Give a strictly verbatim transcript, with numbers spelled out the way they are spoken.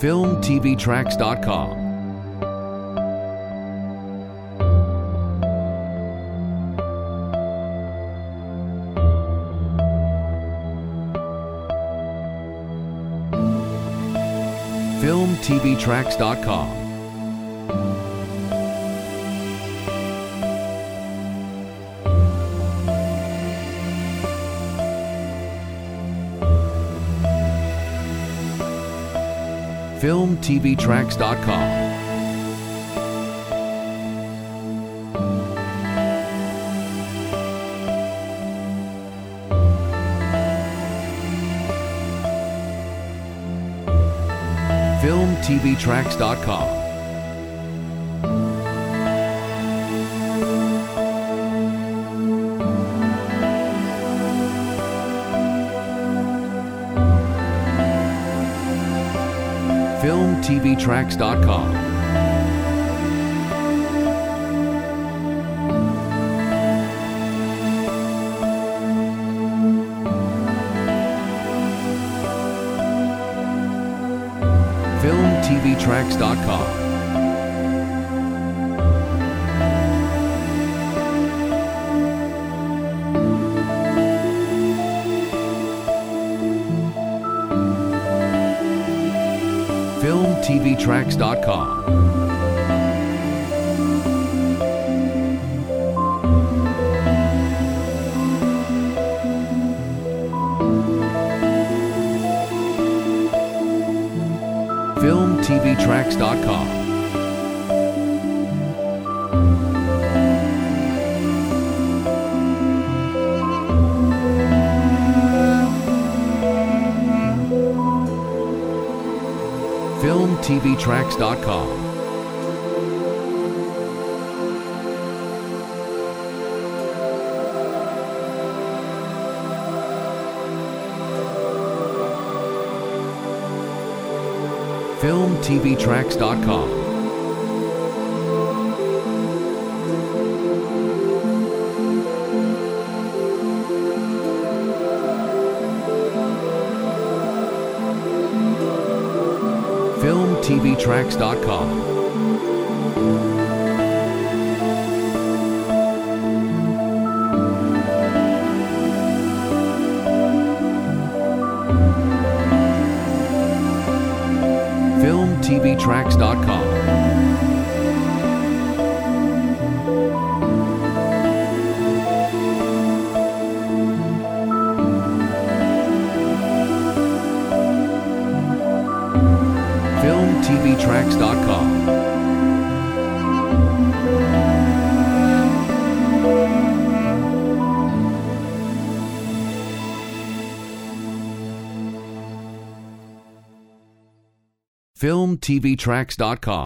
film t v tracks dot com. film t v tracks dot com. film t v tracks dot com. film t v tracks dot com. film t v tracks dot com. film t v tracks dot com. film t v tracks dot com. film t v tracks dot com. film t v tracks dot com. film t v tracks dot com. film t v tracks dot com. film t v tracks dot com. film t v tracks dot com. film t v tracks dot com.